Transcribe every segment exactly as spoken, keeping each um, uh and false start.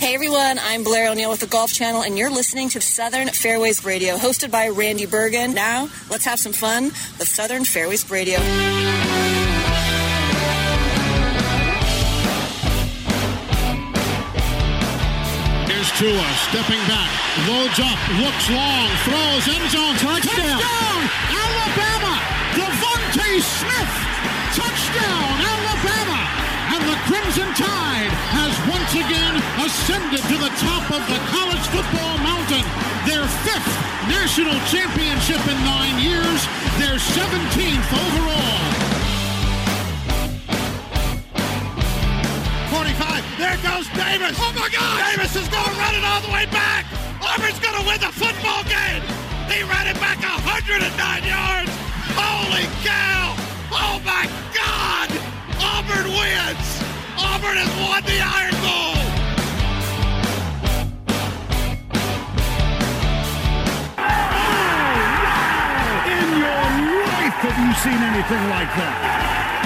Hey everyone, I'm Blair O'Neill with the Golf Channel, and you're listening to Southern Fairways Radio, hosted by Randy Bergen. Now, let's have some fun with Southern Fairways Radio. Here's Tua stepping back, loads up, looks long, throws, end zone, touchdown! Touchdown! Alabama! Devontae Smith! Touchdown, Alabama! And the Crimson Tide has once again ascended to the top of the college football mountain. Their fifth national championship in nine years, their seventeenth overall. forty-five, there goes Davis. Oh my God! Davis is going to run it all the way back. Auburn's going to win the football game. He ran it back one hundred nine yards. Holy cow! Oh my God! Auburn wins! Auburn has won the Iron Bowl! Oh, wow! In your life have you seen anything like that?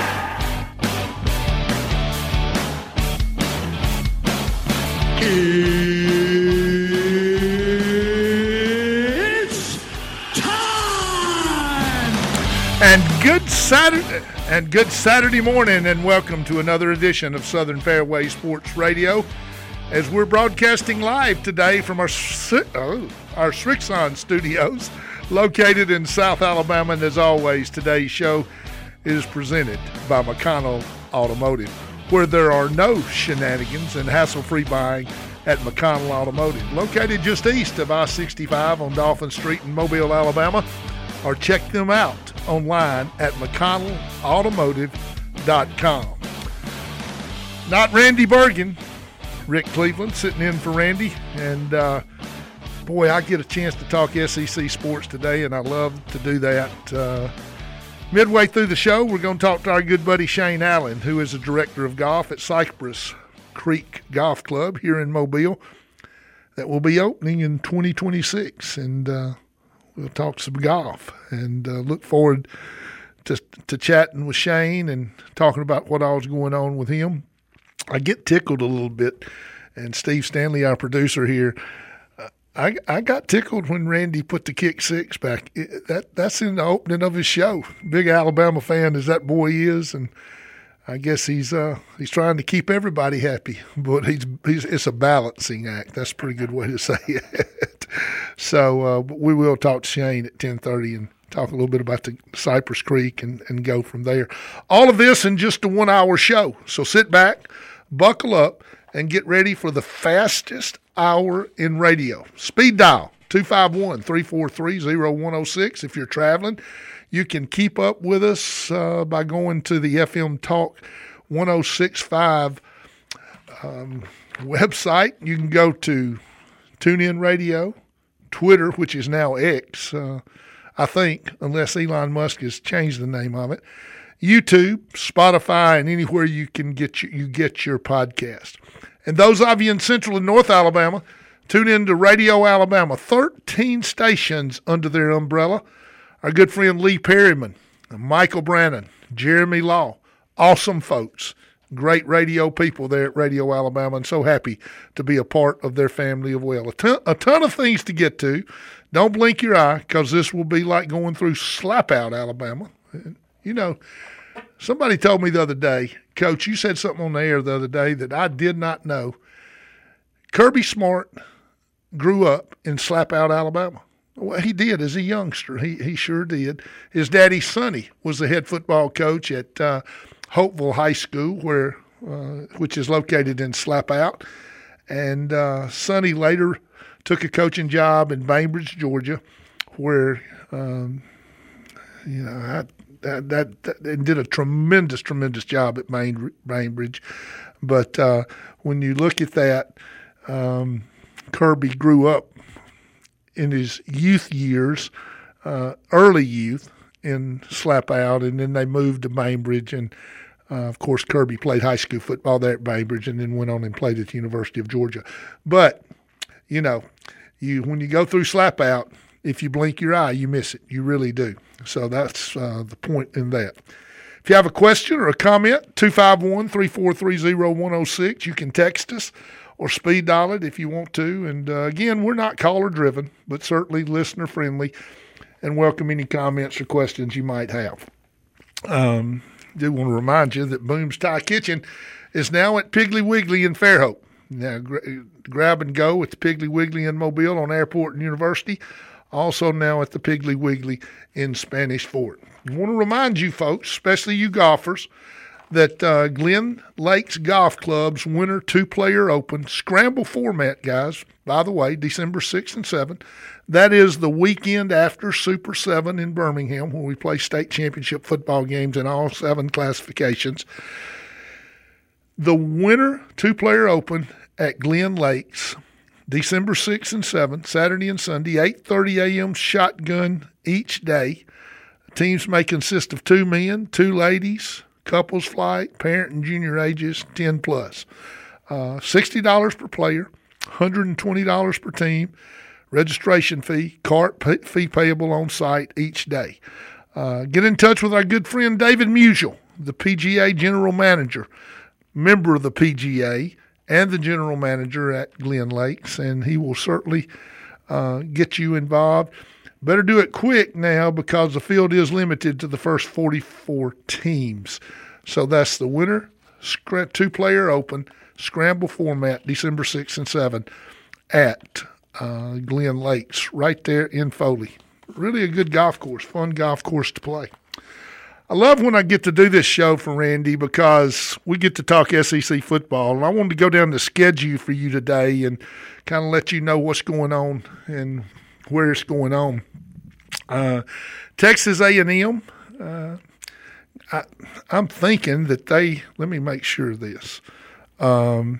It's time! And good Saturday, and good Saturday morning, and welcome to another edition of Southern Fairway Sports Radio, as we're broadcasting live today from our oh, our Srixon studios, located in South Alabama. And as always, today's show is presented by McConnell Automotive, where there are no shenanigans and hassle-free buying at McConnell Automotive, located just east of I sixty-five on Dolphin Street in Mobile, Alabama, or check them out online at mcconnell automotive dot com. Not Randy Bergen, Rick Cleveland sitting in for Randy, and uh, boy, I get a chance to talk S E C sports today, and I love to do that. Uh, midway through the show, we're going to talk to our good buddy Shane Allen, who is a director of golf at Cypress Creek Golf Club here in Mobile, that will be opening in twenty twenty-six, and uh, we'll talk some golf, and uh, look forward to to chatting with Shane and talking about what all's going on with him. I get tickled a little bit, and Steve Stanley, our producer here, uh, I I got tickled when Randy put the kick six back. It, that that's in the opening of his show. Big Alabama fan as that boy is, and I guess he's uh, he's trying to keep everybody happy, but he's, he's it's a balancing act. That's a pretty good way to say it. So uh, we will talk to Shane at ten thirty and talk a little bit about the Cypress Creek and, and go from there. All of this in just a one-hour show. So sit back, buckle up, and get ready for the fastest hour in radio. Speed dial, two five one, three four three, zero one zero six if you're traveling. You can keep up with us uh, by going to the F M Talk one oh six point five um, website. You can go to TuneIn Radio, Twitter, which is now X, uh, I think, unless Elon Musk has changed the name of it, YouTube, Spotify, and anywhere you can get your, you get your podcast. And those of you in Central and North Alabama, tune in to Radio Alabama, thirteen stations under their umbrella. Our good friend Lee Perryman, Michael Brannon, Jeremy Law, awesome folks, great radio people there at Radio Alabama, and so happy to be a part of their family of well. A ton, a ton of things to get to. Don't blink your eye, because this will be like going through Slapout, Alabama. You know, somebody told me the other day, Coach, you said something on the air the other day that I did not know. Kirby Smart grew up in Slapout, Alabama. Well, he did as a youngster. He he sure did. His daddy, Sonny, was the head football coach at uh, Hopeville High School, where uh, which is located in Slapout. And uh, Sonny later took a coaching job in Bainbridge, Georgia, where um, you know I, that, that, that and did a tremendous, tremendous job at Bain, Bainbridge. But uh, when you look at that, um, Kirby grew up in his youth years, uh, early youth, in Slapout, and then they moved to Bainbridge. And, uh, of course, Kirby played high school football there at Bainbridge and then went on and played at the University of Georgia. But, you know, you when you go through Slapout, if you blink your eye, you miss it. You really do. So that's uh, the point in that. If you have a question or a comment, two five one, three four three, zero one zero six, you can text us, or speed dial it if you want to. And, uh, again, we're not caller-driven, but certainly listener-friendly, and welcome any comments or questions you might have. Um, I do want to remind you that Boone's Thai Kitchen is now at Piggly Wiggly in Fairhope. Now, gra- grab and go at the Piggly Wiggly in Mobile on Airport and University. Also now at the Piggly Wiggly in Spanish Fort. I want to remind you folks, especially you golfers, that uh, Glen Lakes Golf Club's Winter Two-Player Open Scramble format, guys, by the way, December sixth and seventh. That is the weekend after Super seven in Birmingham, where we play state championship football games in all seven classifications. The Winter Two-Player Open at Glen Lakes, December sixth and seventh, Saturday and Sunday, eight thirty a.m. shotgun each day. Teams may consist of two men, two ladies, couples flight, parent and junior ages, ten plus. Uh, sixty dollars per player, one hundred twenty dollars per team. Registration fee, cart pay, fee payable on site each day. Uh, get in touch with our good friend David Musial, the P G A General Manager, member of the P G A, and the General Manager at Glen Lakes, and he will certainly uh, get you involved. Better do it quick now because the field is limited to the first forty-four teams. So that's the Winter Two-Player Open Scramble format, December sixth and seventh at uh, Glen Lakes, right there in Foley. Really a good golf course, fun golf course to play. I love when I get to do this show for Randy because we get to talk S E C football, and I wanted to go down the schedule for you today and kind of let you know what's going on and where it's going on. Uh, Texas A and M, uh, I, I'm thinking that they – let me make sure of this. Um,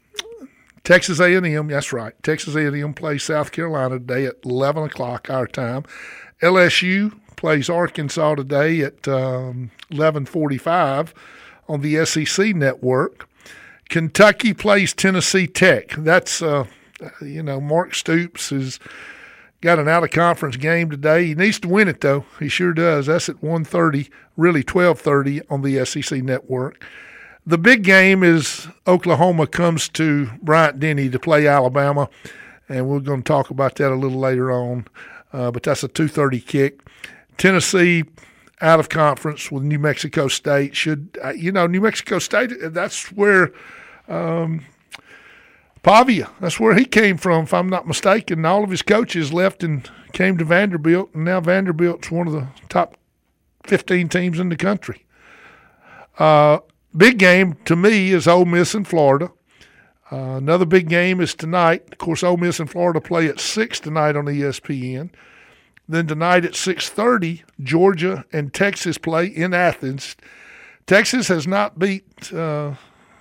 Texas A and M, that's right. Texas A and M plays South Carolina today at eleven o'clock our time. L S U plays Arkansas today at um, eleven forty-five on the S E C network. Kentucky plays Tennessee Tech. That's, uh, you know, Mark Stoops has got an out-of-conference game today. He needs to win it, though. He sure does. That's at one thirty, really twelve thirty on the S E C network. The big game is Oklahoma comes to Bryant-Denny to play Alabama, and we're going to talk about that a little later on. Uh, but that's a two thirty kick. Tennessee out of conference with New Mexico State. Should uh, you know, New Mexico State, that's where um, Pavia, that's where he came from, if I'm not mistaken. All of his coaches left and came to Vanderbilt, and now Vanderbilt's one of the top fifteen teams in the country. Uh, big game to me is Ole Miss and Florida. Uh, another big game is tonight. Of course, Ole Miss and Florida play at six tonight on E S P N. Then tonight at six thirty, Georgia and Texas play in Athens. Texas has not beat uh,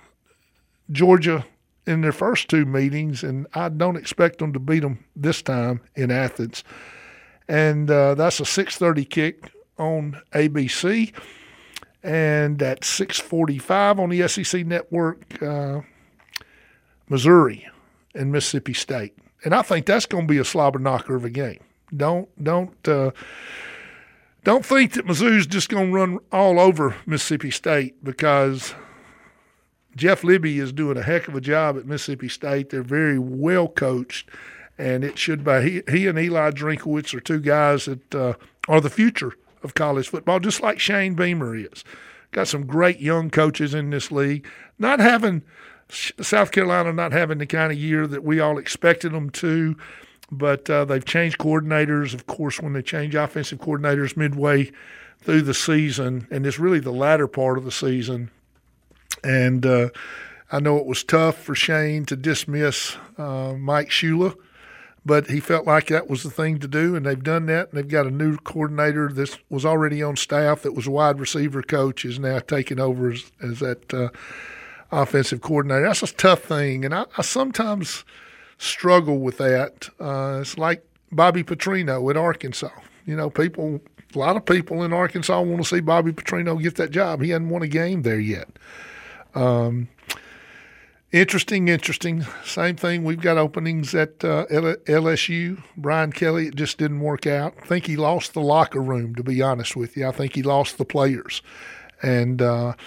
Georgia in their first two meetings, and I don't expect them to beat them this time in Athens. And uh, that's a six thirty kick on A B C. And at six forty-five on the S E C network, uh, Missouri and Mississippi State. And I think that's going to be a slobber knocker of a game. Don't don't uh, don't think that Mizzou's just going to run all over Mississippi State, because Jeff Libby is doing a heck of a job at Mississippi State. They're very well coached, and it should be. He, he and Eli Drinkowitz are two guys that uh, are the future of college football, just like Shane Beamer is. Got some great young coaches in this league. Not having South Carolina not having the kind of year that we all expected them to, but uh, they've changed coordinators. Of course, when they change offensive coordinators midway through the season, and it's really the latter part of the season. And uh, I know it was tough for Shane to dismiss uh, Mike Shula, but he felt like that was the thing to do, and they've done that. And they've got a new coordinator that was already on staff that was a wide receiver coach, is now taking over as, as that uh, offensive coordinator. That's a tough thing, and I, I sometimes struggle with that. Uh, it's like Bobby Petrino at Arkansas. You know, people, a lot of people in Arkansas want to see Bobby Petrino get that job. He hasn't won a game there yet. Um, interesting, interesting. Same thing. We've got openings at uh, L S U. Brian Kelly, it just didn't work out. I think he lost the locker room, to be honest with you. I think he lost the players. And uh,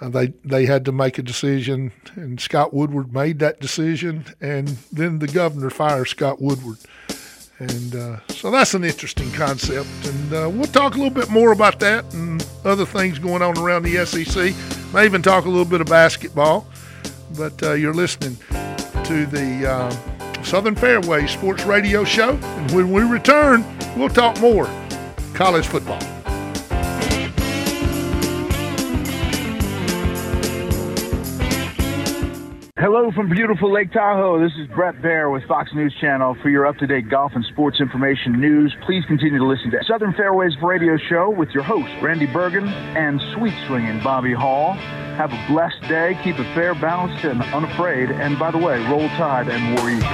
Uh, they they had to make a decision, and Scott Woodward made that decision, and then the governor fires Scott Woodward. And uh, so that's an interesting concept, and uh, we'll talk a little bit more about that and other things going on around the S E C. May even talk a little bit of basketball, but uh, you're listening to the uh, Southern Fairway Sports Radio Show, and when we return, we'll talk more college football. Hello from beautiful Lake Tahoe. This is Brett Baer with Fox News Channel for your up-to-date golf and sports information news. Please continue to listen to Southern Fairways Radio Show with your host, Randy Bergen, and sweet-swinging Bobby Hall. Have a blessed day. Keep it fair, balanced, and unafraid. And by the way, roll tide and war eagle.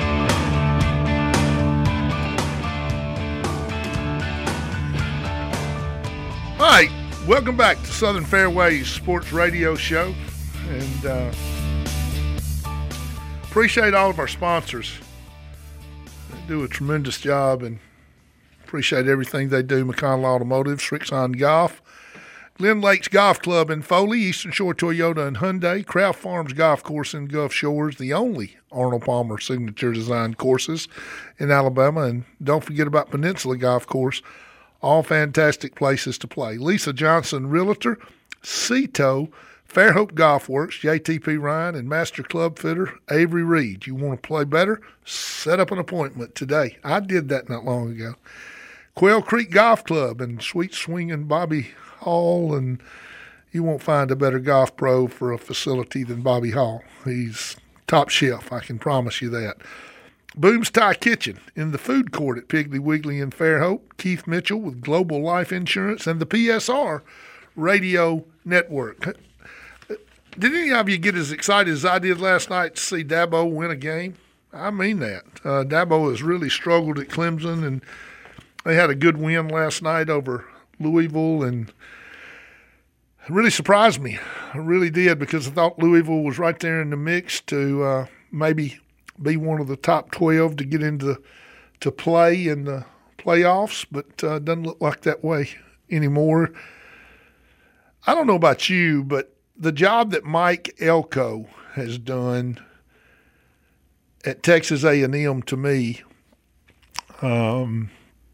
All right, welcome back to Southern Fairways Sports Radio Show. And, uh, appreciate all of our sponsors. They do a tremendous job, and appreciate everything they do. McConnell Automotive, Srixon Golf, Glen Lakes Golf Club in Foley, Eastern Shore Toyota and Hyundai, Kraft Farms Golf Course in Gulf Shores, the only Arnold Palmer signature design courses in Alabama. And don't forget about Peninsula Golf Course, all fantastic places to play. Lisa Johnson, Realtor, Cito, Fairhope Golf Works, J T P Ryan, and Master Club Fitter, Avery Reed. You want to play better? Set up an appointment today. I did that not long ago. Quail Creek Golf Club and sweet swinging Bobby Hall, and you won't find a better golf pro for a facility than Bobby Hall. He's top shelf, I can promise you that. Booms Thai Kitchen in the food court at Piggly Wiggly in Fairhope, Keith Mitchell with Global Life Insurance, and the P S R Radio Network. Did any of you get as excited as I did last night to see Dabo win a game? I mean that. Uh, Dabo has really struggled at Clemson, and they had a good win last night over Louisville, and it really surprised me. I really did, because I thought Louisville was right there in the mix to uh, maybe be one of the top twelve to get into to play in the playoffs, but uh, doesn't look like that way anymore. I don't know about you, but the job that Mike Elko has done at Texas A and M, to me, um,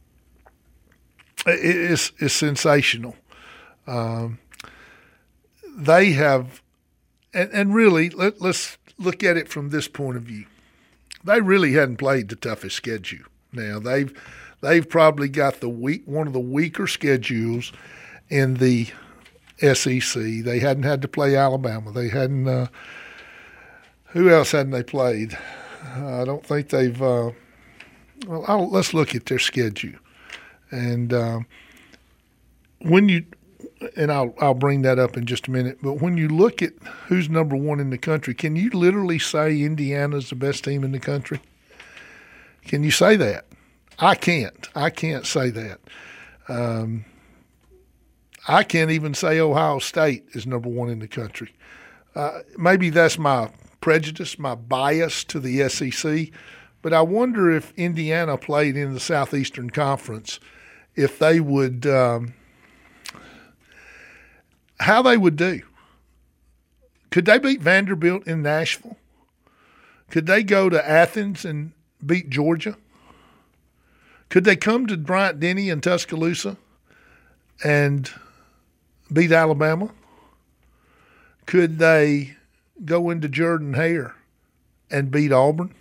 is is sensational. Um, they have, and, and really, let, let's look at it from this point of view. They really hadn't played the toughest schedule. Now they've they've probably got the weak one of the weaker schedules in the S E C. They hadn't had to play Alabama. They hadn't. Uh, who else hadn't they played? Uh, I don't think they've. Uh, well, I'll, let's look at their schedule, and uh, when you and I'll I'll bring that up in just a minute. But when you look at who's number one in the country, can you literally say Indiana's the best team in the country? Can you say that? I can't. I can't say that. Um, I can't even say Ohio State is number one in the country. Uh, maybe that's my prejudice, my bias to the S E C, but I wonder if Indiana played in the Southeastern Conference, if they would um, – how they would do. Could they beat Vanderbilt in Nashville? Could they go to Athens and beat Georgia? Could they come to Bryant-Denny and Tuscaloosa and – beat Alabama? Could they go into Jordan-Hare and beat Auburn?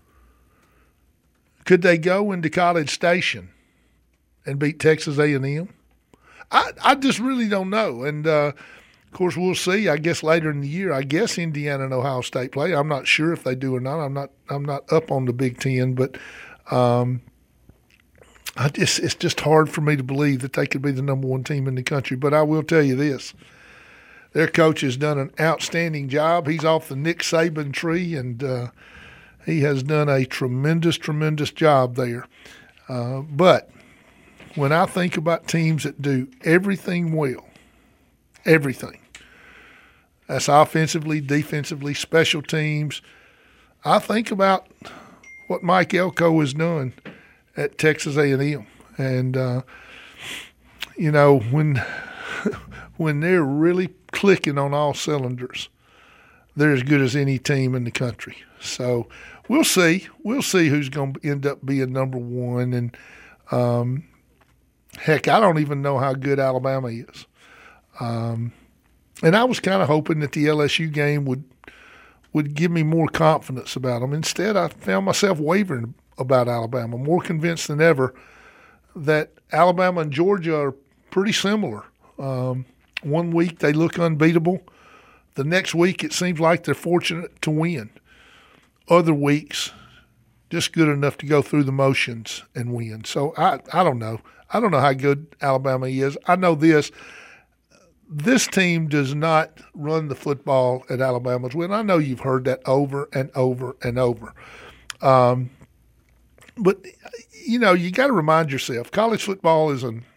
Could they go into College Station and beat Texas A and M? I, I just really don't know. And, uh, of course, we'll see, I guess, later in the year. I guess Indiana and Ohio State play. I'm not sure if they do or not. I'm not I'm not up on the Big Ten, but um, – I just, it's just hard for me to believe that they could be the number one team in the country. But I will tell you this. Their coach has done an outstanding job. He's off the Nick Saban tree, and uh, he has done a tremendous, tremendous job there. Uh, but when I think about teams that do everything well, everything, that's offensively, defensively, special teams, I think about what Mike Elko has done at Texas A and M. And, uh, you know, when when they're really clicking on all cylinders, they're as good as any team in the country. So we'll see. We'll see who's going to end up being number one. And, um, heck, I don't even know how good Alabama is. Um, and I was kind of hoping that the L S U game would would give me more confidence about them. Instead, I found myself wavering about Alabama, more convinced than ever that Alabama and Georgia are pretty similar. Um, one week they look unbeatable. The next week it seems like they're fortunate to win. Other weeks, just good enough to go through the motions and win. So I, I don't know. I don't know how good Alabama is. I know this. This team does not run the football at Alabama's way. And I know you've heard that over and over and over. Um, but, you know, you got to remind yourself, college football is an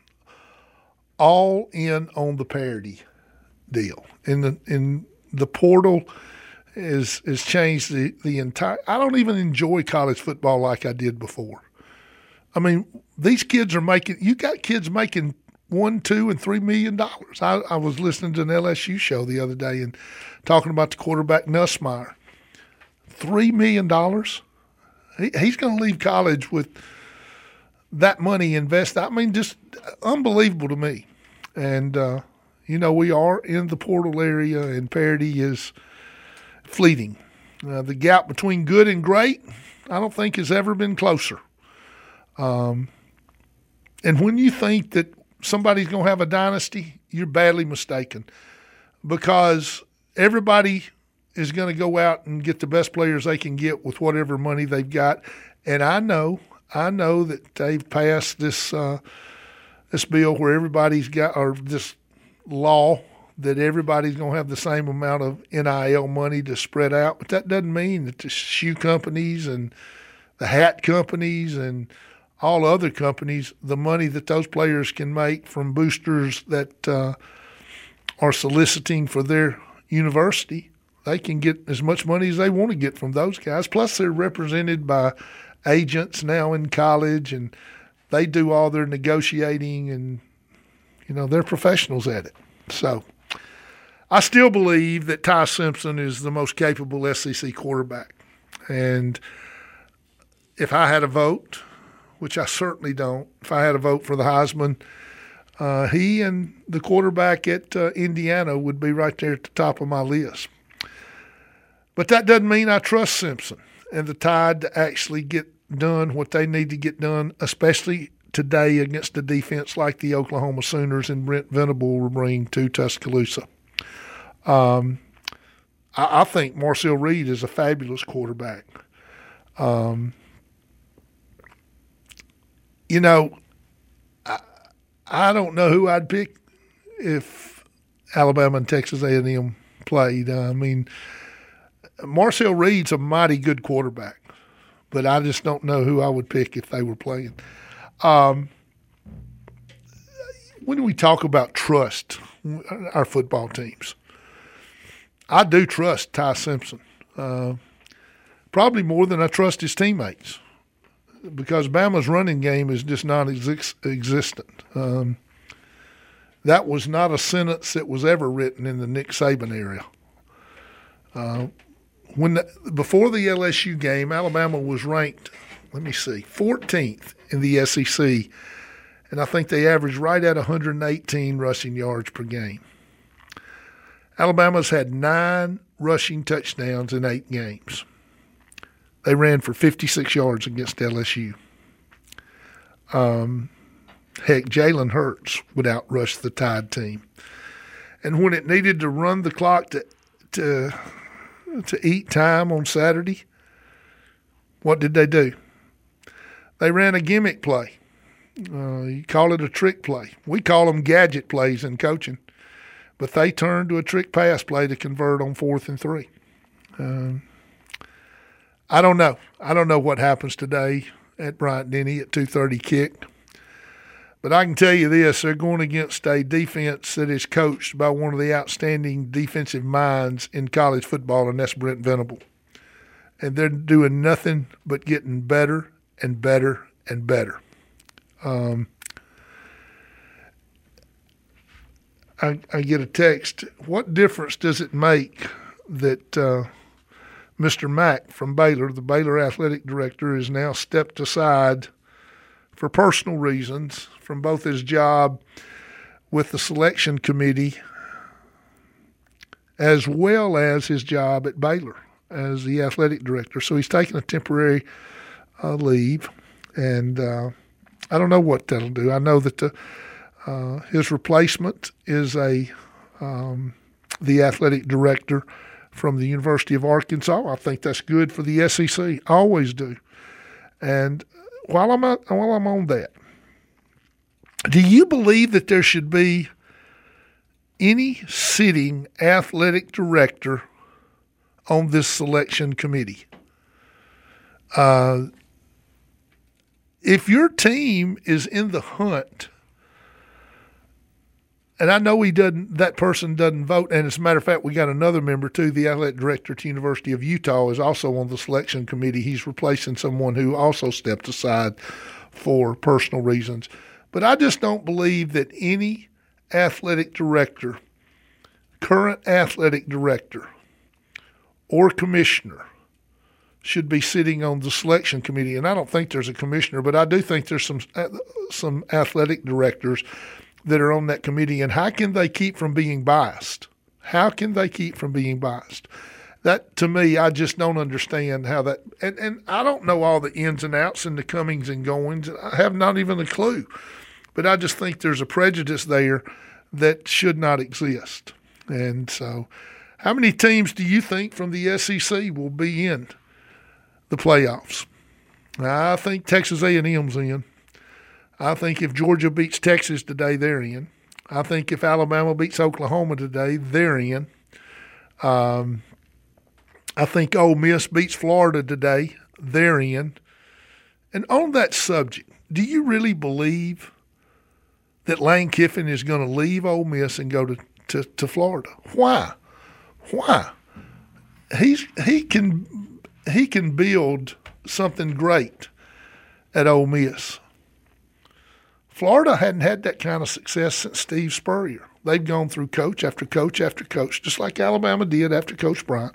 all in on the parity deal. In the in the portal is has changed the, the entire – I don't even enjoy college football like I did before. I mean, these kids are making – you got kids making – one, two, and three million dollars. I, I was listening to an L S U show the other day and talking about the quarterback Nussmeier. Three million dollars. He, he's going to leave college with that money invested. I mean, just unbelievable to me. And uh, you know, we are in the portal area, and parity is fleeting. Uh, the gap between good and great, I don't think has ever been closer. Um, and when you think that somebody's going to have a dynasty, you're badly mistaken, because everybody is going to go out and get the best players they can get with whatever money they've got. And I know, I know that they've passed this uh, this bill where everybody's got, or this law that everybody's going to have the same amount of N I L money to spread out. But that doesn't mean that the shoe companies and the hat companies and all other companies, the money that those players can make from boosters that uh, are soliciting for their university, they can get as much money as they want to get from those guys. Plus, they're represented by agents now in college, and they do all their negotiating, and, you know, they're professionals at it. So I still believe that Ty Simpson is the most capable S E C quarterback. And if I had a vote, which I certainly don't, if I had a vote for the Heisman, uh, he and the quarterback at uh, Indiana would be right there at the top of my list. But that doesn't mean I trust Simpson and the Tide to actually get done what they need to get done, especially today against a defense like the Oklahoma Sooners and Brent Venable will bring to Tuscaloosa. Um, I, I think Marcel Reed is a fabulous quarterback. Um, You know, I, I don't know who I'd pick if Alabama and Texas A and M played. Uh, I mean, Marcel Reed's a mighty good quarterback, but I just don't know who I would pick if they were playing. Um, when we talk about trust, our football teams, I do trust Ty Simpson, uh, probably more than I trust his teammates, because Bama's running game is just non-existent. Um, that was not a sentence that was ever written in the Nick Saban era. Uh, when the, before the L S U game, Alabama was ranked, let me see, fourteenth in the S E C, and I think they averaged right at one hundred eighteen rushing yards per game. Alabama's had nine rushing touchdowns in eight games. They ran for fifty-six yards against L S U. Um, heck, Jalen Hurts would outrush the Tide team. And when it needed to run the clock to to to eat time on Saturday, what did they do? They ran a gimmick play. Uh, you call it a trick play. We call them gadget plays in coaching. But they turned to a trick pass play to convert on fourth and three. Um, I don't know. I don't know what happens today at Bryant-Denny at two thirty kick. But I can tell you this, they're going against a defense that is coached by one of the outstanding defensive minds in college football, and that's Brent Venable. And they're doing nothing but getting better and better and better. Um, I, I get a text. What difference does it make that uh, Mister Mack from Baylor, the Baylor athletic director, is now stepped aside for personal reasons from both his job with the selection committee as well as his job at Baylor as the athletic director? So he's taking a temporary uh, leave, and uh, I don't know what that'll do. I know that the, uh, his replacement is a um, the athletic director from the University of Arkansas. I think that's good for the S E C. I always do. And while I'm at, while I'm on that, do you believe that there should be any sitting athletic director on this selection committee? Uh, if your team is in the hunt, and I know he doesn't, that person doesn't vote, and as a matter of fact, we got another member too, the athletic director at the University of Utah is also on the selection committee. He's replacing someone who also stepped aside for personal reasons. But I just don't believe that any athletic director, current athletic director, or commissioner should be sitting on the selection committee. And I don't think there's a commissioner, but I do think there's some some athletic directors that are on that committee. And how can they keep from being biased? How can they keep from being biased? That, to me, I just don't understand how that – and and I don't know all the ins and outs and the comings and goings. I have not even a clue. But I just think there's a prejudice there that should not exist. And so how many teams do you think from the S E C will be in the playoffs? I think Texas A and M's in. I think if Georgia beats Texas today, they're in. I think if Alabama beats Oklahoma today, they're in. Um, I think Ole Miss beats Florida today, they're in. And on that subject, do you really believe that Lane Kiffin is going to leave Ole Miss and go to, to, to Florida? Why? Why? He's he can he can build something great at Ole Miss. Florida hadn't had that kind of success since Steve Spurrier. They've gone through coach after coach after coach, just like Alabama did after Coach Bryant.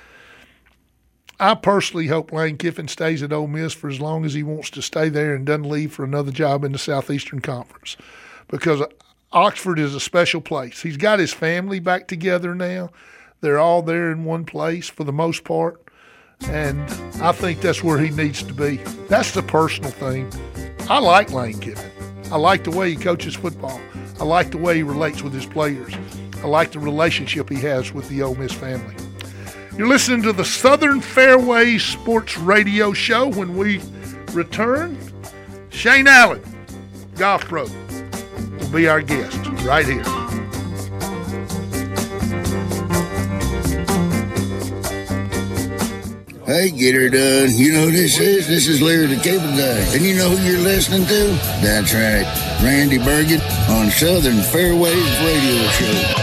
I personally hope Lane Kiffin stays at Ole Miss for as long as he wants to stay there and doesn't leave for another job in the Southeastern Conference, because Oxford is a special place. He's got his family back together now. They're all there in one place for the most part, and I think that's where he needs to be. That's the personal thing. I like Lane Kiffin. I like the way he coaches football. I like the way he relates with his players. I like the relationship he has with the Ole Miss family. You're listening to the Southern Fairway Sports Radio Show. When we return, Shane Allen, Golf Pro, will be our guest right here. Hey, get her done. You know who this is? This is Larry the Cable Guy. And you know who you're listening to? That's right, Randy Bergen on Southern Fairways Radio Show.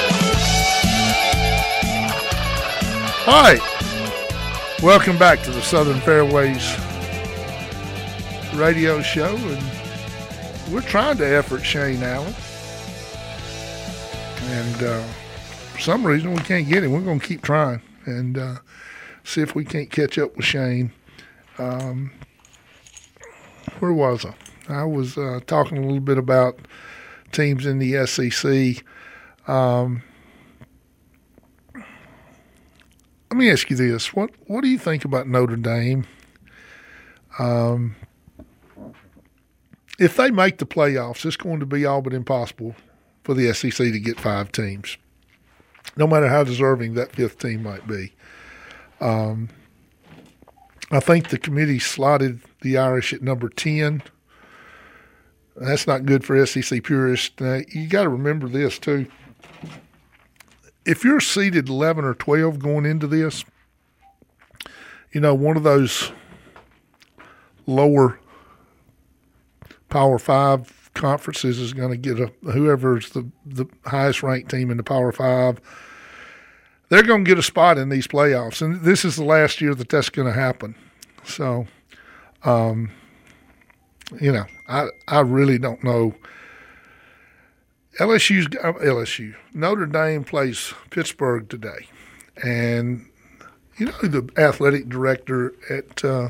Hi, welcome back to the Southern Fairways Radio Show, and we're trying to effort Shane Allen, and uh, for some reason we can't get him. We're going to keep trying and uh, see if we can't catch up with Shane. Um, where was I? I was uh, talking a little bit about teams in the S E C. Um, Let me ask you this. What what do you think about Notre Dame? Um, if they make the playoffs, it's going to be all but impossible for the S E C to get five teams, no matter how deserving that fifth team might be. Um, I think the committee slotted the Irish at number ten. That's not good for S E C purists. Now, you got to remember this, too. If you're seeded eleven or twelve going into this, you know, one of those lower Power Five conferences is going to get a whoever's the, the highest ranked team in the Power Five. They're going to get a spot in these playoffs, and this is the last year that that's going to happen. So, um, you know, I I really don't know. L S U's uh, L S U Notre Dame plays Pittsburgh today, and you know who the athletic director at uh,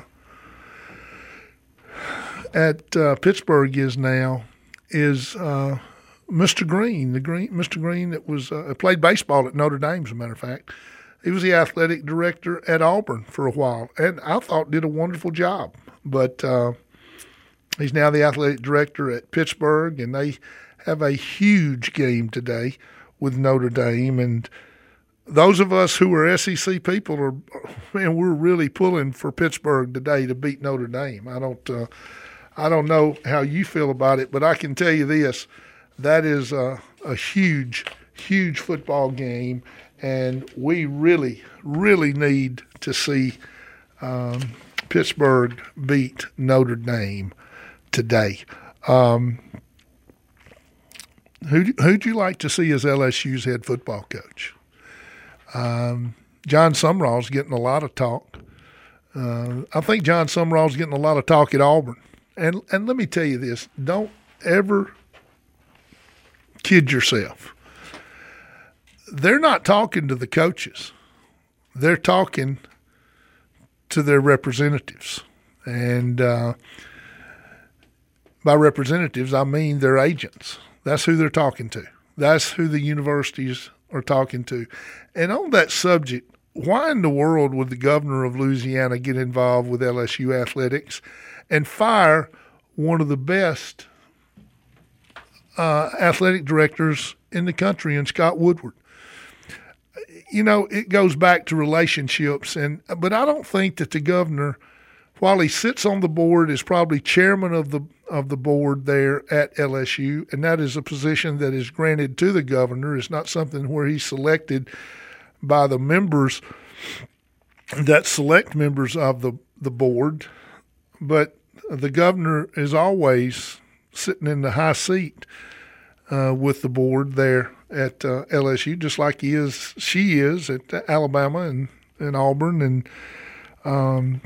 at uh, Pittsburgh is now is uh, Mister Green, the Green Mister Green that was uh, played baseball at Notre Dame. As a matter of fact, he was the athletic director at Auburn for a while, and I thought did a wonderful job. But uh, he's now the athletic director at Pittsburgh, and they have a huge game today with Notre Dame. And those of us who are S E C people are, man, we're really pulling for Pittsburgh today to beat Notre Dame. I don't, uh, I don't know how you feel about it, but I can tell you this: that is a, a huge, huge football game, and we really, really need to see um, Pittsburgh beat Notre Dame today. Um, Who who'd you like to see as L S U's head football coach? Um, John Sumrall's getting a lot of talk. Uh, I think John Sumrall's getting a lot of talk at Auburn. And and let me tell you this: don't ever kid yourself. They're not talking to the coaches; they're talking to their representatives, and uh, by representatives I mean their agents. That's who they're talking to. That's who the universities are talking to. And on that subject, why in the world would the governor of Louisiana get involved with L S U athletics and fire one of the best uh, athletic directors in the country in Scott Woodward? You know, it goes back to relationships, and but I don't think that the governor, while he sits on the board, is probably chairman of the of the board there at L S U, and that is a position that is granted to the governor. It's not something where he's selected by the members that select members of the, the board, but the governor is always sitting in the high seat uh, with the board there at uh, L S U, just like he is, she is at Alabama and, and Auburn, and um,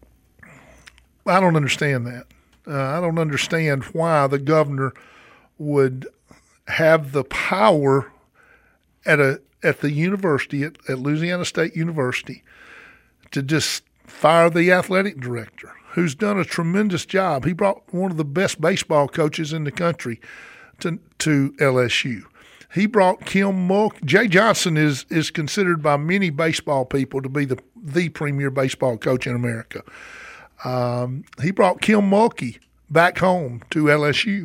I don't understand that. Uh, I don't understand why the governor would have the power at a at the university, at, at Louisiana State University, to just fire the athletic director, who's done a tremendous job. He brought one of the best baseball coaches in the country to to L S U. He brought Kim Mulkey. Jay Johnson is is considered by many baseball people to be the the premier baseball coach in America. Um, he brought Kim Mulkey back home to L S U,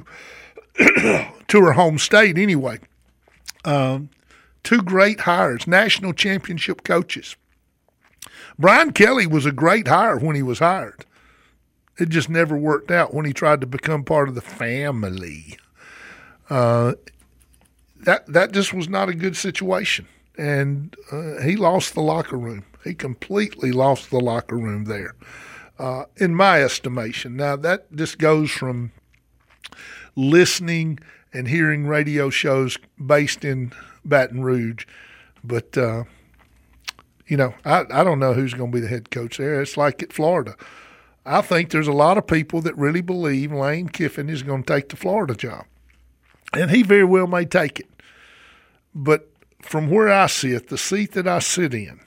to her home state anyway. Um, two great hires, national championship coaches. Brian Kelly was a great hire when he was hired. It just never worked out when he tried to become part of the family. Uh, that that just was not a good situation, and uh, he lost the locker room. He completely lost the locker room there. Uh, in my estimation. Now, that just goes from listening and hearing radio shows based in Baton Rouge. But, uh, you know, I, I don't know who's going to be the head coach there. It's like at Florida. I think there's a lot of people that really believe Lane Kiffin is going to take the Florida job. And he very well may take it. But from where I sit, the seat that I sit in,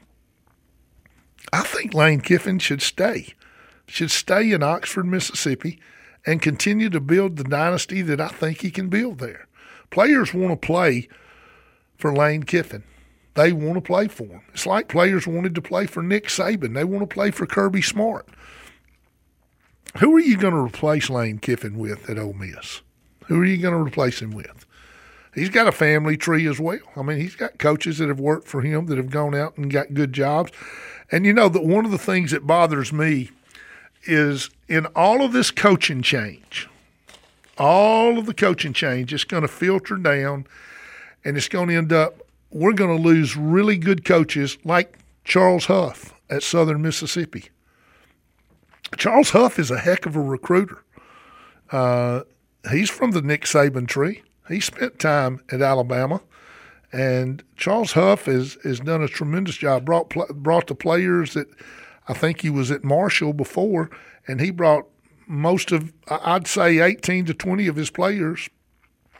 I think Lane Kiffin should stay, should stay in Oxford, Mississippi, and continue to build the dynasty that I think he can build there. Players want to play for Lane Kiffin. They want to play for him. It's like players wanted to play for Nick Saban. They want to play for Kirby Smart. Who are you going to replace Lane Kiffin with at Ole Miss? Who are you going to replace him with? He's got a family tree as well. I mean, he's got coaches that have worked for him that have gone out and got good jobs. And you know that one of the things that bothers me is in all of this coaching change, all of the coaching change, it's going to filter down, and it's going to end up, we're going to lose really good coaches like Charles Huff at Southern Mississippi. Charles Huff is a heck of a recruiter. Uh, he's from the Nick Saban tree. He spent time at Alabama. And Charles Huff has, has done a tremendous job, brought brought the players that I think he was at Marshall before, and he brought most of, I'd say eighteen to twenty of his players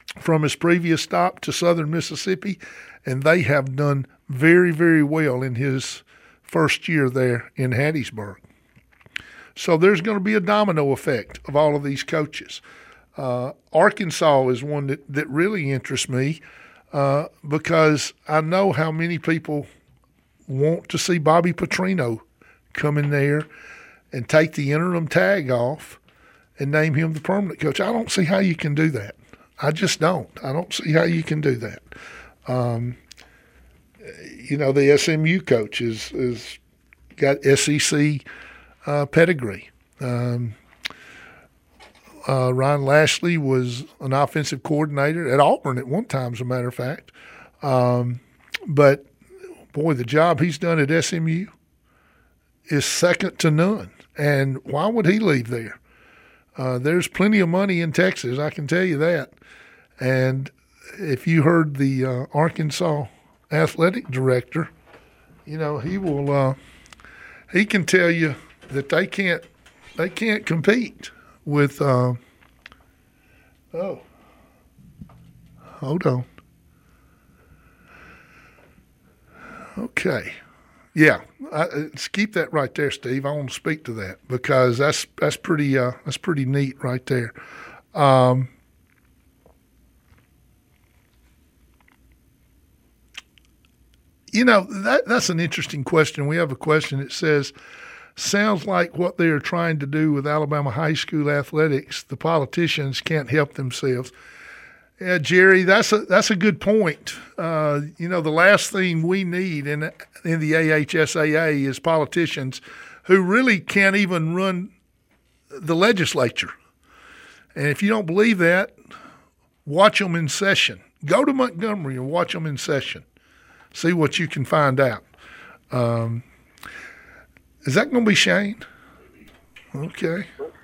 from his previous stop to Southern Mississippi, and they have done very, very well in his first year there in Hattiesburg. So there's going to be a domino effect of all of these coaches. Uh, Arkansas is one that, that really interests me uh, because I know how many people want to see Bobby Petrino come in there and take the interim tag off and name him the permanent coach. I don't see how you can do that. I just don't. I don't see how you can do that. Um, you know, the S M U coach is, is got S E C uh, pedigree. Um, uh, Ryan Lashley was an offensive coordinator at Auburn at one time, as a matter of fact. Um, but, boy, the job he's done at S M U is second to none. And why would he leave there? Uh, there's plenty of money in Texas, I can tell you that. And if you heard the uh, Arkansas athletic director, you know, he will uh, he can tell you that they can't they can't compete with uh, oh hold on okay yeah I, let's keep that right there, Steve. I want to speak to that because that's that's pretty uh, that's pretty neat right there. Um, You know, that that's an interesting question. We have a question that says, sounds like what they are trying to do with Alabama high school athletics, the politicians can't help themselves. Yeah, Jerry, that's a that's a good point. Uh, you know, the last thing we need in in the A H S A A is politicians who really can't even run the legislature. And if you don't believe that, watch them in session. Go to Montgomery and watch them in session. See what you can find out. Um, is that going to be Shane? Okay.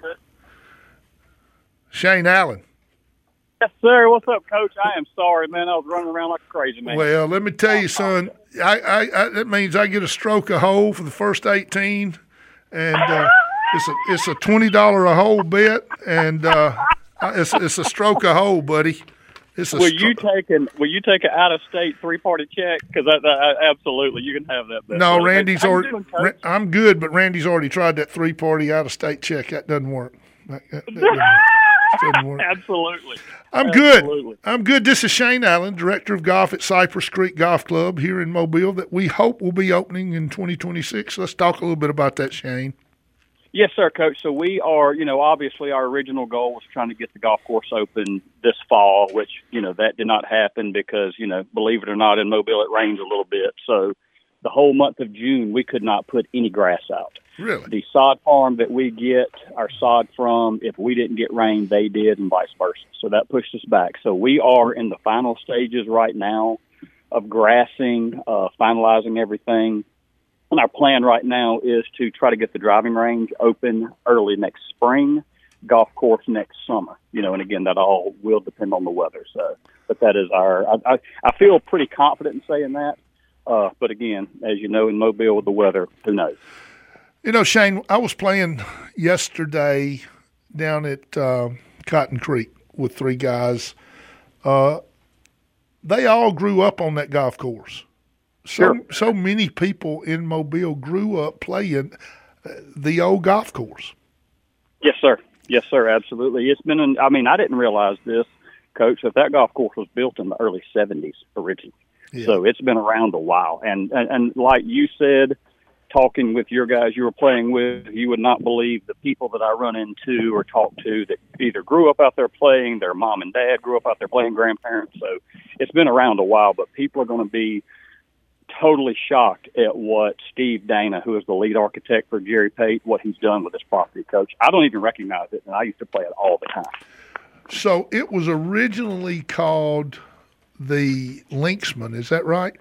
Shane Allen. Yes, sir. What's up, Coach? I am sorry, man. I was running around like a crazy man. Well, let me tell you, son, I, I, I, that means I get a stroke a hole for the first eighteen, and uh, it's a it's a twenty dollars a hole bet, and uh, it's, it's a stroke a hole, buddy. It's a will stro- you take an Will you take an out of state three party check? Because that, that, absolutely, you can have that. Bet. No, But Randy's how you already. doing, Coach? Ra- I'm good, but Randy's already tried that three party out of state check. That doesn't work. That, that, that doesn't, doesn't work. Absolutely. I'm Absolutely. good. I'm good. This is Shane Allen, Director of Golf at Cypress Creek Golf Club here in Mobile that we hope will be opening in twenty twenty-six. Let's talk a little bit about that, Shane. Yes, sir, Coach. So we are, you know, obviously our original goal was trying to get the golf course open this fall, which, you know, that did not happen because, you know, believe it or not, in Mobile it rains a little bit. So the whole month of June, we could not put any grass out. Really? The sod farm that we get our sod from, if we didn't get rain, they did, and vice versa. So that pushed us back. So we are in the final stages right now of grassing, uh, finalizing everything. And our plan right now is to try to get the driving range open early next spring, golf course next summer. You know, and again, that all will depend on the weather. So, but that is our. I, I, I feel pretty confident in saying that. Uh, but again, as you know, in Mobile with the weather, who knows? You know, Shane, I was playing yesterday down at uh, Cotton Creek with three guys. Uh, they all grew up on that golf course. So, Sure. so many people in Mobile grew up playing the old golf course. Yes, sir. Yes, sir. Absolutely. It's been. An, I mean, I didn't realize this, Coach, that that golf course was built in the early seventies originally. Yeah. So it's been around a while. And, and and like you said, talking with your guys you were playing with, you would not believe the people that I run into or talk to that either grew up out there playing, their mom and dad grew up out there playing, grandparents. So it's been around a while, but people are going to be totally shocked at what Steve Dana, who is the lead architect for Jerry Pate, what he's done with this property, Coach. I don't even recognize it, and I used to play it all the time. So it was originally called the Linksman, is that right?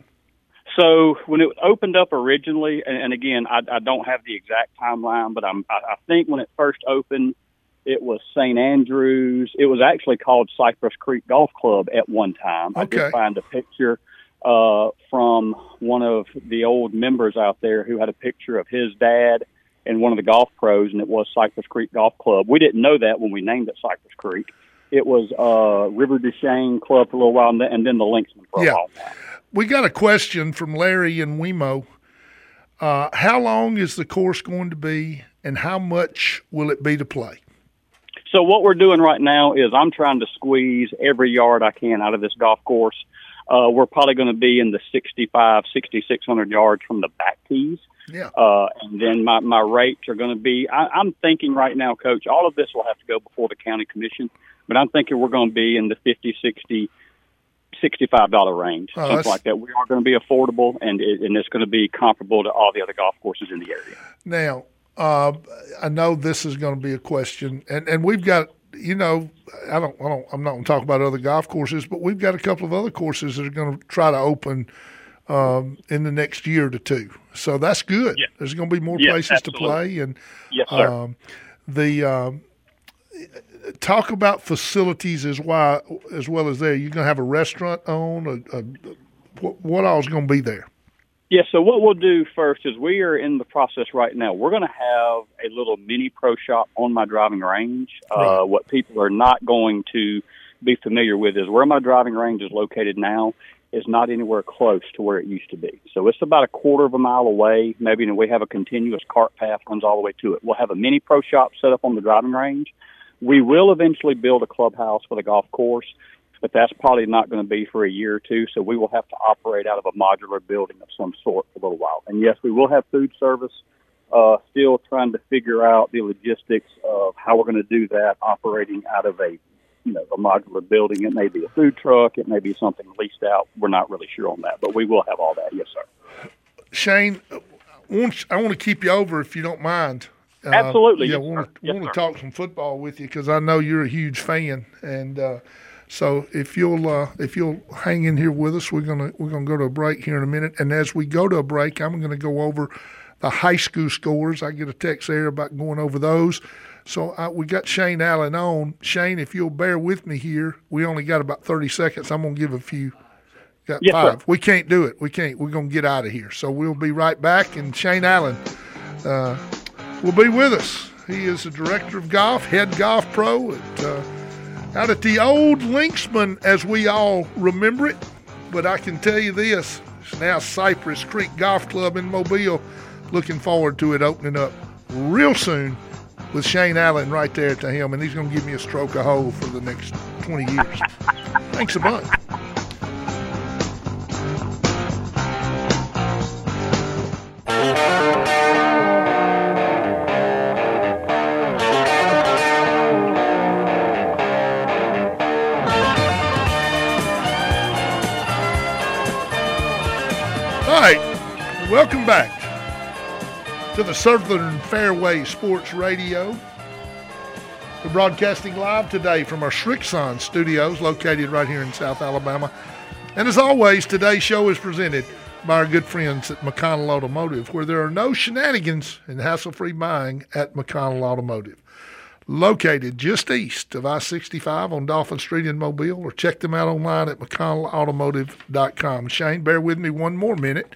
So when it opened up originally, and, and again, I, I don't have the exact timeline, but I'm, I, I think when it first opened, it was Saint Andrews. It was actually called Cypress Creek Golf Club at one time. I Okay. did find a picture uh, from one of the old members out there who had a picture of his dad and one of the golf pros, and it was Cypress Creek Golf Club. We didn't know that when we named it Cypress Creek. It was uh, River Duchesne Club for a little while, and then, and then the Lynxman for a yeah. while now. We got a question from Larry and Wemo. Uh, how long is the course going to be, and how much will it be to play? So what we're doing right now is I'm trying to squeeze every yard I can out of this golf course. Uh, we're probably going to be in the sixty-five, sixty-six hundred yards from the back tees. Yeah. Uh, and then my, my rates are going to be, I, I'm thinking right now, Coach, all of this will have to go before the county commission, but I'm thinking we're going to be in the fifty, sixty, sixty-five dollars range, oh, something like that. We are going to be affordable, and, it, and it's going to be comparable to all the other golf courses in the area. Now, uh, I know this is going to be a question, and, and we've got, you know, I don't, I don't, I'm not going to talk about other golf courses, but we've got a couple of other courses that are going to try to open um, in the next year to two. So that's good. Yeah. There's going to be more yes, places absolutely. to play, and yes, sir. Um, the um, talk about facilities as why as well as there. You're going to have a restaurant on. A, a, what, what all is going to be there? Yeah, so what we'll do first is we are in the process right now. We're going to have a little mini pro shop on my driving range. Right. Uh, what people are not going to be familiar with is where my driving range is located now is not anywhere close to where it used to be. So it's about a quarter of a mile away. Maybe we have a continuous cart path runs all the way to it. We'll have a mini pro shop set up on the driving range. We will eventually build a clubhouse for the golf course, but that's probably not going to be for a year or two, so we will have to operate out of a modular building of some sort for a little while. And, yes, we will have food service, uh, still trying to figure out the logistics of how we're going to do that operating out of a, you know, a modular building. It may be a food truck. It may be something leased out. We're not really sure on that, but we will have all that, yes, sir. Shane, I want, I want to keep you over if you don't mind. Uh, Absolutely. Yeah, I yes, want to, yes, want to sir. talk some football with you because I know you're a huge fan, and uh, so if you'll uh, if you'll hang in here with us, we're gonna we're gonna go to a break here in a minute, and as we go to a break, I'm gonna go over the high school scores. I get a text there about going over those. So uh, we got Shane Allen on. Shane, if you'll bear with me here, we only got about thirty seconds. I'm gonna give a few. Got yes, five. Sir. We can't do it. We can't. We're gonna get out of here. So we'll be right back, and Shane Allen uh, will be with us. He is the director of golf, head golf pro at, uh, out at the old Lynxman, as we all remember it. But I can tell you this, it's now Cypress Creek Golf Club in Mobile. Looking forward to it opening up real soon with Shane Allen right there at the helm, and he's going to give me a stroke of hole for the next twenty years. Thanks a bunch. All right, welcome back to the Southern Fairway Sports Radio. We're broadcasting live today from our Shrixon studios located right here in South Alabama. And as always, today's show is presented by our good friends at McConnell Automotive, where there are no shenanigans and hassle-free buying at McConnell Automotive. Located just east of I sixty-five on Dolphin Street in Mobile, or check them out online at mcconnell automotive dot com. Shane, bear with me one more minute.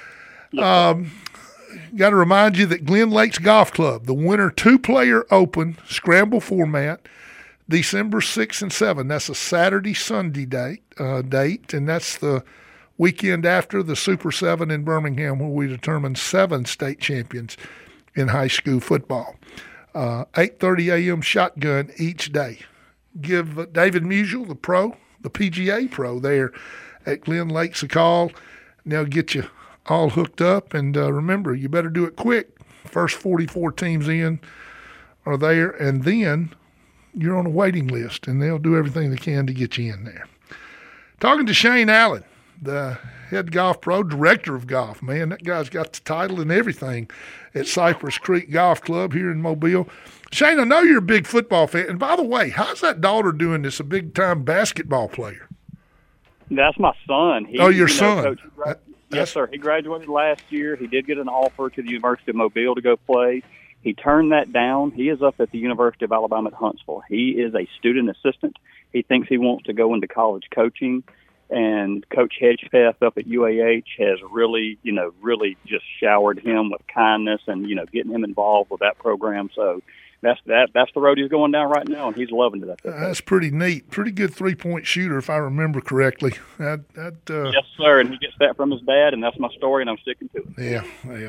Um, got to remind you that Glen Lakes Golf Club, the winter two-player open scramble format, December sixth and seventh. That's a Saturday, Sunday date, uh, date, and that's the weekend after the Super seven in Birmingham, where we determine seven state champions in high school football. Uh, eight thirty a.m. shotgun each day. Give uh, David Musial, the pro, the P G A pro there at Glen Lakes a call, and they'll get you all hooked up. And uh, remember, you better do it quick. First forty-four teams in are there, and then you're on a waiting list, and they'll do everything they can to get you in there. Talking to Shane Allen, the head golf pro, director of golf. Man, that guy's got the title and everything at Cypress Creek Golf Club here in Mobile. Shane, I know you're a big football fan. And by the way, how's that daughter doing that's a big-time basketball player? That's my son. He, oh, your you know, son. Coach, he gra- That, yes, sir. He graduated last year. He did get an offer to the University of Mobile to go play. He turned that down. He is up at the University of Alabama at Huntsville. He is a student assistant. He thinks he wants to go into college coaching. And Coach Hedgepeth up at U A H has really, you know, really just showered him with kindness and, you know, getting him involved with that program. So that's that that's the road he's going down right now, and he's loving it. That's pretty neat. Pretty good three point shooter, if I remember correctly. That, that, uh, yes, sir. And he gets that from his dad, and that's my story, and I'm sticking to it. Yeah,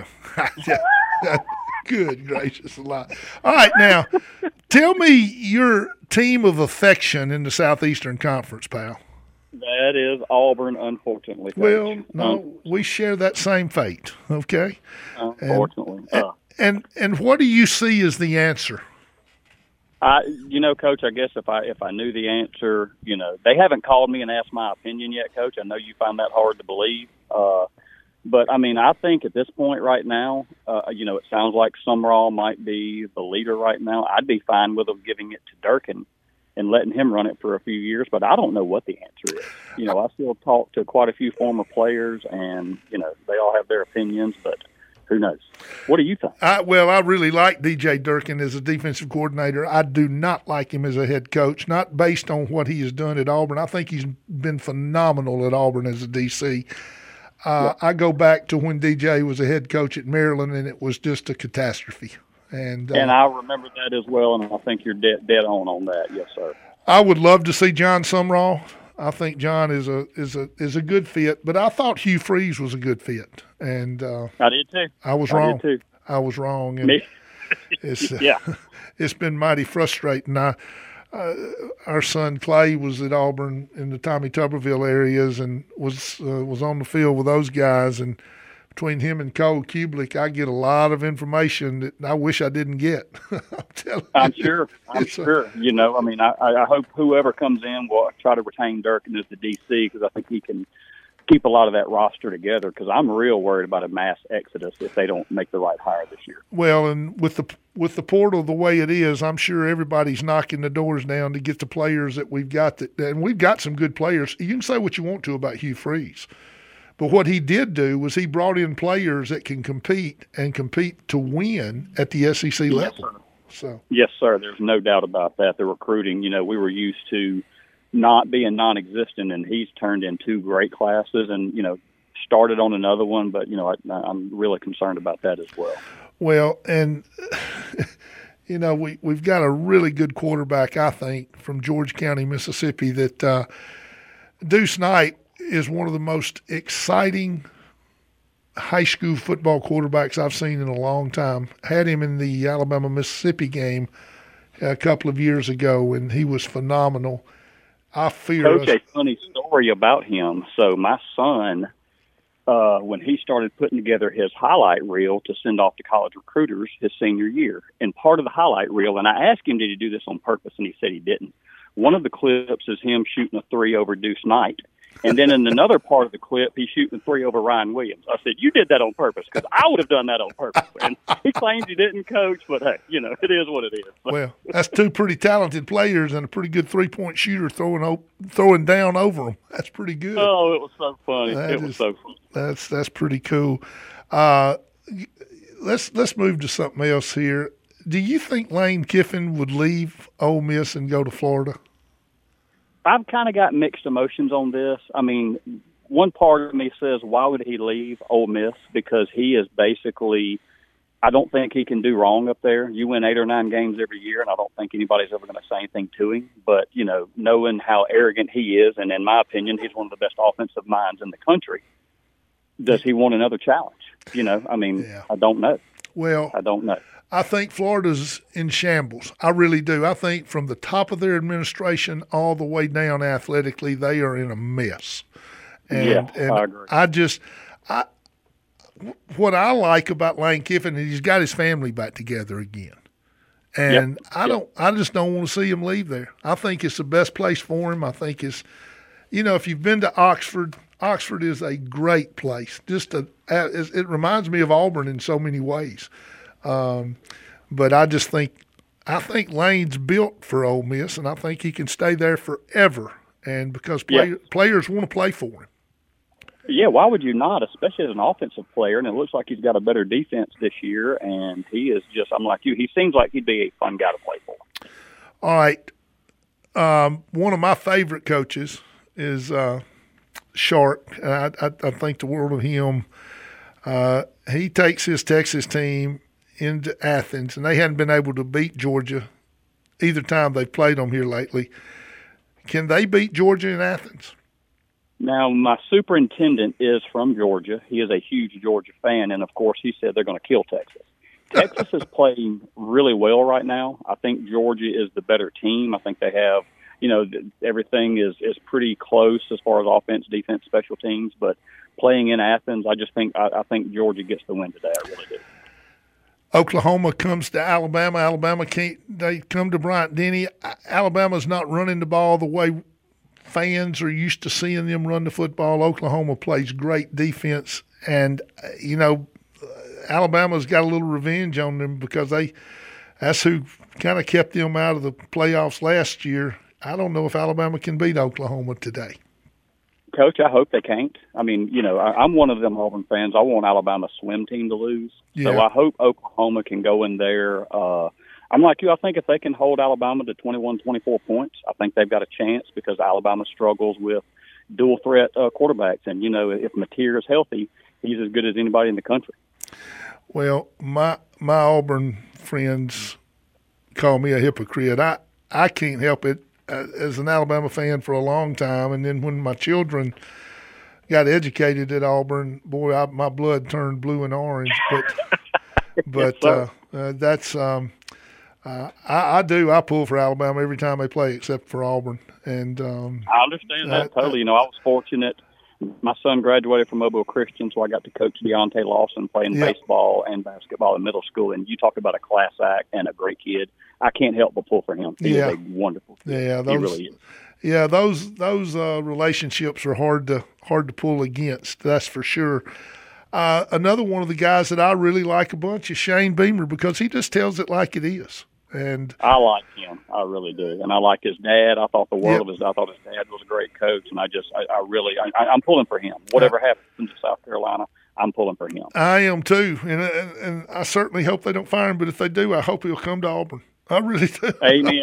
yeah. Good gracious alive. All right, now tell me your team of affection in the Southeastern Conference, pal. That is Auburn, unfortunately. Well, no, we share that same fate. Okay. Unfortunately. And, uh, and and what do you see as the answer? I, you know, Coach, I guess if I if I knew the answer, you know, they haven't called me and asked my opinion yet, Coach. I know you find that hard to believe. Uh, but, I mean, I think at this point right now, uh, you know, it sounds like Sumrall might be the leader right now. I'd be fine with them giving it to Durkin and letting him run it for a few years, but I don't know what the answer is. You know, I still talk to quite a few former players, and, you know, they all have their opinions, but who knows? What do you think? I, well, I really like D J Durkin as a defensive coordinator. I do not like him as a head coach, not based on what he has done at Auburn. I think he's been phenomenal at Auburn as a D C. Uh, yeah. I go back to when D J was a head coach at Maryland, and it was just a catastrophe. And, uh, and I remember that as well, and I think you're dead, dead on on that. Yes, sir. I would love to see John Sumrall. I think John is a is a is a good fit, but I thought Hugh Freeze was a good fit, and uh, I did too. I was I wrong. Did too. I was wrong. And Me? it's, uh, yeah. It's been mighty frustrating. I, uh, our son Clay was at Auburn in the Tommy Tuberville areas and was uh, was on the field with those guys, and between him and Cole Kublik, I get a lot of information that I wish I didn't get. I'm telling I'm you. sure. I'm It's sure. A, you know, I mean, I, I hope whoever comes in will try to retain Durkin as the D C, because I think he can keep a lot of that roster together, because I'm real worried about a mass exodus if they don't make the right hire this year. Well, and with the with the portal the way it is, I'm sure everybody's knocking the doors down to get the players that we've got. That, and we've got some good players. You can say what you want to about Hugh Freeze, but what he did do was he brought in players that can compete and compete to win at the S E C level. Yes, sir. So yes, sir. There's no doubt about that. The recruiting, you know, we were used to not being non-existent, and he's turned in two great classes and, you know, started on another one. But, you know, I, I'm really concerned about that as well. Well, and, you know, we, we've got a really good quarterback, I think, from George County, Mississippi, that uh, Deuce Knight is one of the most exciting high school football quarterbacks I've seen in a long time. Had him in the Alabama-Mississippi game a couple of years ago, and he was phenomenal. I fear Coach, us. a funny story about him. So my son, uh, when he started putting together his highlight reel to send off to college recruiters his senior year, and part of the highlight reel, and I asked him, did he do this on purpose, and he said he didn't. One of the clips is him shooting a three over Deuce Knight. And then in another part of the clip, he's shooting three over Ryan Williams. I said, you did that on purpose, because I would have done that on purpose. And he claims he didn't, Coach, but, hey, you know, it is what it is. Well, that's two pretty talented players and a pretty good three-point shooter throwing op- throwing down over them. That's pretty good. Oh, it was so funny. That it is, was so funny. That's that's pretty cool. Uh, let's let's move to something else here. Do you think Lane Kiffin would leave Ole Miss and go to Florida? I've kind of got mixed emotions on this. I mean, one part of me says, why would he leave Ole Miss? Because he is basically, I don't think he can do wrong up there. You win eight or nine games every year, and I don't think anybody's ever going to say anything to him. But, you know, knowing how arrogant he is, and in my opinion, he's one of the best offensive minds in the country, does he want another challenge? You know, I mean, yeah. I don't know. Well, I don't know. I think Florida's in shambles. I really do. I think from the top of their administration all the way down athletically, they are in a mess. And, yeah, and I agree. I just, I, what I like about Lane Kiffin is he's got his family back together again. And yep. I don't, yep. I just don't want to see him leave there. I think it's the best place for him. I think it's, you know, if you've been to Oxford, Oxford is a great place. Just a, it reminds me of Auburn in so many ways. Um, but I just think I think Lane's built for Ole Miss, and I think he can stay there forever. And because play, yeah. players want to play for him. Yeah, why would you not, especially as an offensive player? And it looks like he's got a better defense this year, and he is just – I'm like you. He seems like he'd be a fun guy to play for. All right. Um, one of my favorite coaches is uh, Sharp. I, I, I think the world of him. Uh, he takes his Texas team – into Athens, and they hadn't been able to beat Georgia either time they've played them here lately. Can they beat Georgia in Athens? Now, my superintendent is from Georgia. He is a huge Georgia fan, and, of course, he said they're going to kill Texas. Texas is playing really well right now. I think Georgia is the better team. I think they have, you know, everything is, is pretty close as far as offense, defense, special teams. But playing in Athens, I just think I, I think Georgia gets the win today. I really do. Oklahoma comes to Alabama. Alabama can't. They come to Bryant-Denny. Alabama's not running the ball the way fans are used to seeing them run the football. Oklahoma plays great defense, and you know, Alabama's got a little revenge on them because they that's who kind of kept them out of the playoffs last year. I don't know if Alabama can beat Oklahoma today. Coach, I hope they can't. I mean, you know, I, I'm one of them Auburn fans. I want Alabama's swim team to lose. Yeah. So I hope Oklahoma can go in there. Uh, I'm like you. I think if they can hold Alabama to twenty-one, twenty-four points, I think they've got a chance because Alabama struggles with dual threat uh, quarterbacks. And, you know, if Mateer is healthy, he's as good as anybody in the country. Well, my my Auburn friends call me a hypocrite. I, I can't help it. As an Alabama fan for a long time, and then when my children got educated at Auburn, boy, I, my blood turned blue and orange. But but yes, uh, uh, that's um, uh, I, I do. I pull for Alabama every time they play, except for Auburn. And um, I understand that uh, totally. You know, I was fortunate. My son graduated from Mobile Christian, so I got to coach Deontay Lawson playing yeah. baseball and basketball in middle school. And you talk about a class act and a great kid. I can't help but pull for him. He yeah. is a wonderful kid. Yeah, those, he really is. Yeah, those those uh, relationships are hard to hard to pull against. That's for sure. Uh, another one of the guys that I really like a bunch is Shane Beamer because he just tells it like it is. And I like him. I really do. And I like his dad. I thought the world yep. of his. I thought his dad was a great coach, and I just, I, I really, I, I'm pulling for him. Whatever uh, happens in South Carolina, I'm pulling for him. I am too, and, and and I certainly hope they don't fire him. But if they do, I hope he'll come to Auburn. I really do. Amen.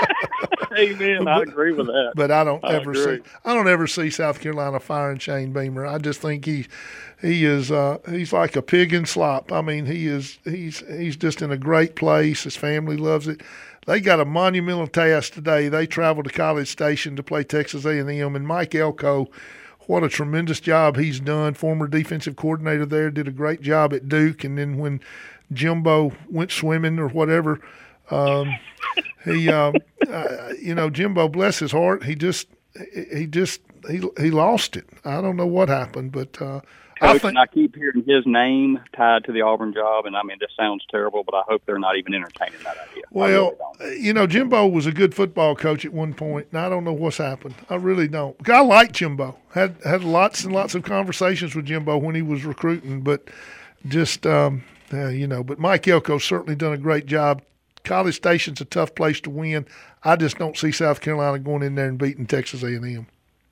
Amen. I agree with that. But I don't I ever agree. see I don't ever see South Carolina firing Shane Beamer. I just think he he is uh, he's like a pig in slop. I mean, he is he's he's just in a great place. His family loves it. They got a monumental task today. They traveled to College Station to play Texas A and M, and Mike Elko, what a tremendous job he's done. Former defensive coordinator there, did a great job at Duke, and then when Jimbo went swimming or whatever. Um, he, um, uh, you know, Jimbo, bless his heart, he just, he just, he he lost it. I don't know what happened, but uh, Coach, I think I keep hearing his name tied to the Auburn job, and I mean, this sounds terrible, but I hope they're not even entertaining that idea. Well, really you know, Jimbo was a good football coach at one point, and I don't know what's happened. I really don't. I like Jimbo. Had had lots and lots of conversations with Jimbo when he was recruiting, but just, um, uh, you know, but Mike Elko's certainly done a great job. College Station's a tough place to win. I just don't see South Carolina going in there and beating Texas A and M.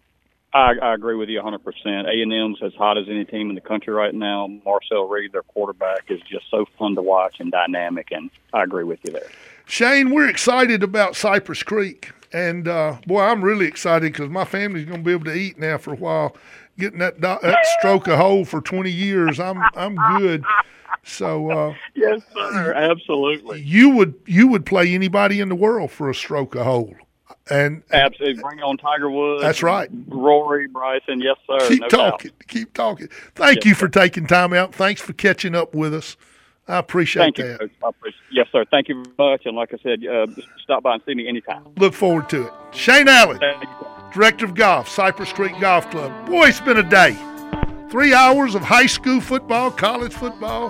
I, I agree with you one hundred percent. A and M's as hot as any team in the country right now. Marcel Reed, their quarterback, is just so fun to watch and dynamic, and I agree with you there. Shane, we're excited about Cypress Creek. And, uh, boy, I'm really excited because my family's going to be able to eat now for a while. Getting that, that stroke a hole for twenty years, I'm I'm good. So uh, yes, sir, absolutely. You would you would play anybody in the world for a stroke a hole, and absolutely bring on Tiger Woods. That's right, Rory, Bryson. Yes, sir. Keep no talking, doubt. keep talking. Thank yes, you for sir. taking time out. Thanks for catching up with us. I appreciate Thank that. You, Coach. I appreciate, yes, sir. Thank you very much. And like I said, uh, stop by and see me anytime. Look forward to it. Shane Allen, Director of Golf, Cypress Creek Golf Club. Boy, it's been a day. Three hours of high school football, college football.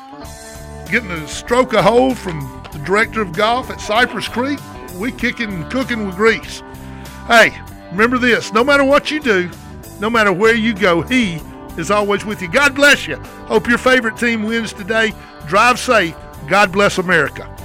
Getting a stroke a hole from the Director of Golf at Cypress Creek. We kicking and cooking with grease. Hey, remember this. No matter what you do, no matter where you go, he is always with you. God bless you. Hope your favorite team wins today. Drive safe. God bless America.